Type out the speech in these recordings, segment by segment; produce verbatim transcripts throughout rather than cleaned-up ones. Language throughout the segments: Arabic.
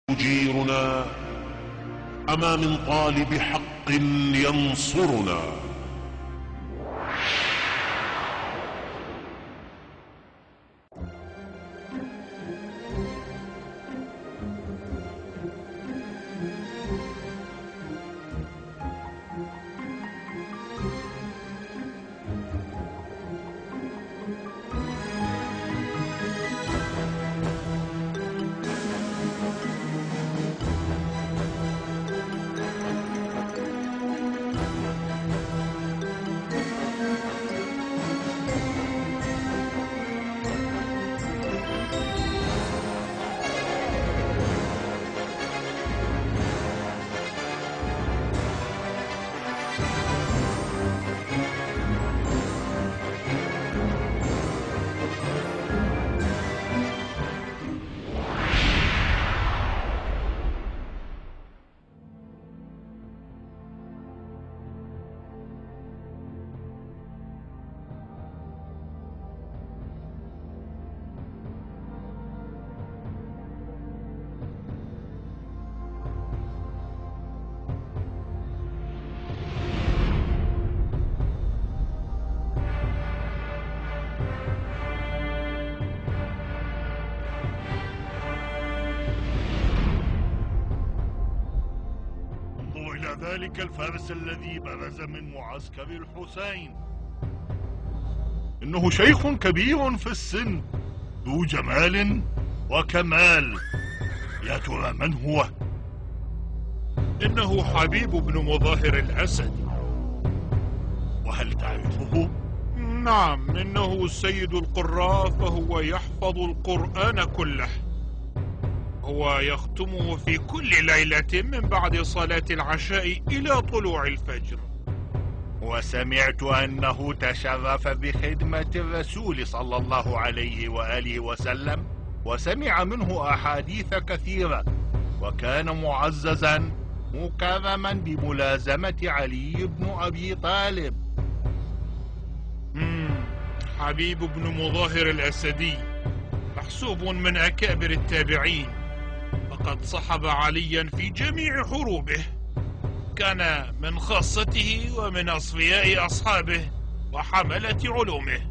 يجيرنا أما من طالب حق ينصرنا. ذلك الفارس الذي برز من معسكر الحسين، إنه شيخ كبير في السن ذو جمال وكمال. يا ترى من هو؟ إنه حبيب بن مظاهر الأسدي. وهل تعرفه؟ نعم، إنه سيد القراء، فهو يحفظ القرآن كله. هو يختمه في كل ليلة من بعد صلاة العشاء إلى طلوع الفجر. وسمعت أنه تشرف بخدمة الرسول صلى الله عليه وآله وسلم، وسمع منه أحاديث كثيرة، وكان معززا مكرما بملازمة علي بن أبي طالب. مم. حبيب بن مظاهر الأسدي محسوب من أكابر التابعين، فقد صحب عليا في جميع حروبه، كان من خاصته ومن أصفياء أصحابه وحملة علومه.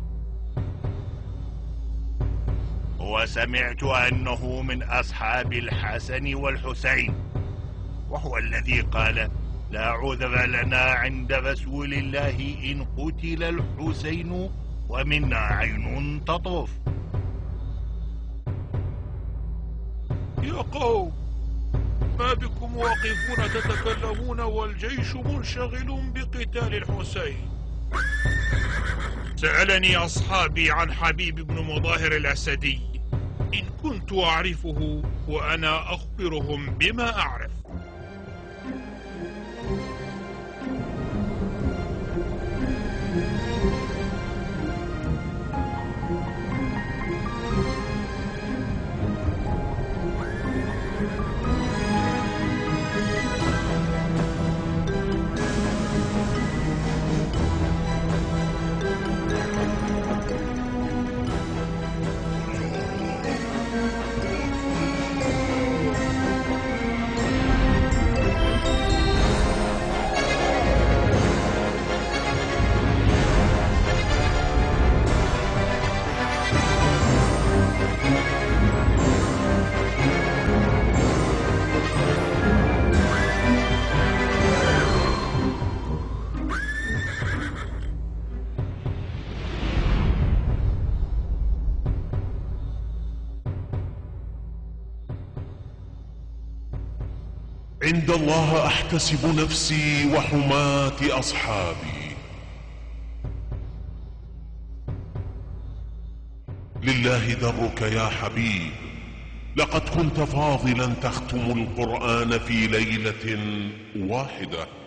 وسمعت أنه من أصحاب الحسن والحسين، وهو الذي قال: لا عذر لنا عند رسول الله إن قتل الحسين ومنا عين تطرف. يا قوم، ما بكم واقفون تتكلمون والجيش منشغل بقتال الحسين؟ سألني أصحابي عن حبيب بن مظاهر الأسدي، إن كنت أعرفه وأنا أخبرهم بما أعرف. عند الله أحتسب نفسي وحماة أصحابي. لله درك يا حبيب، لقد كنت فاضلا تختم القرآن في ليلة واحدة.